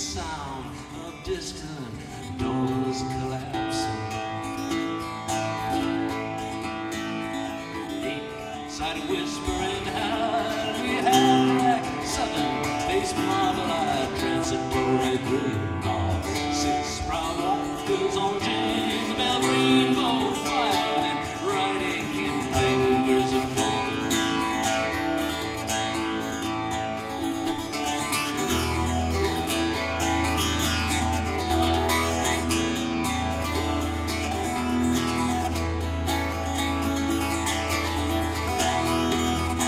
sound of distant doors collapsing. Eight-sided whispering hand we had like southern-faced marble-eyed transitory dreams.